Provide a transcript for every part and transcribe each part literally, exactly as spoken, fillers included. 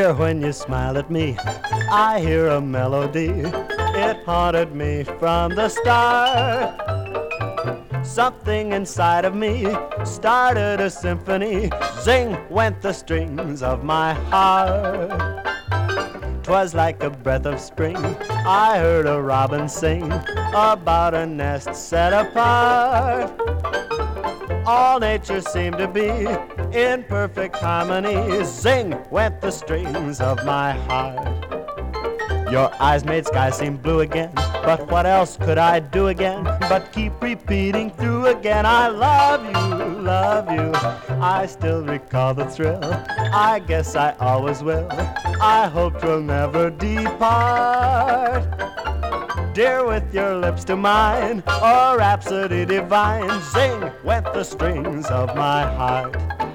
Dear, when you smiled at me, I hear a melody. It haunted me from the start. Something inside of me started a symphony. Zing went the strings of my heart. 'Twas like a breath of spring. I heard a robin sing about a nest set apart. All nature seemed to be in perfect harmony. Zing went the strings of my heart. Your eyes made sky seem blue again, but what else could I do again but keep repeating through again? I love you, love you. I still recall the thrill. I guess I always will. I hope you'll never depart. Dear, with your lips to mine, a rhapsody divine. Zing went the strings of my heart.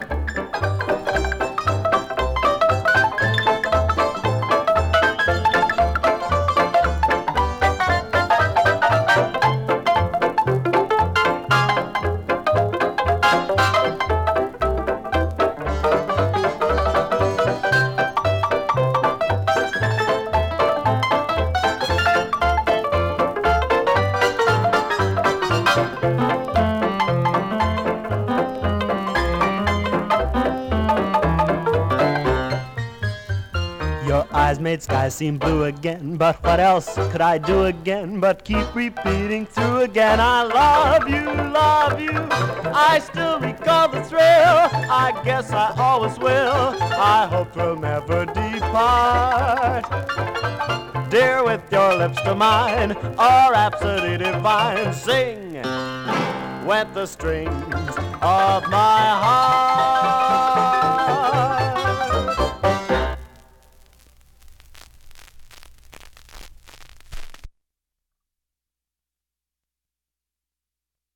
Your eyes made sky seem blue again, but what else could I do again but keep repeating through again? I love you, love you. I still recall the thrill. I guess I always will. I hope you'll never depart. Dear, with your lips to mine, a rhapsody divine. Sing went the strings of my heart.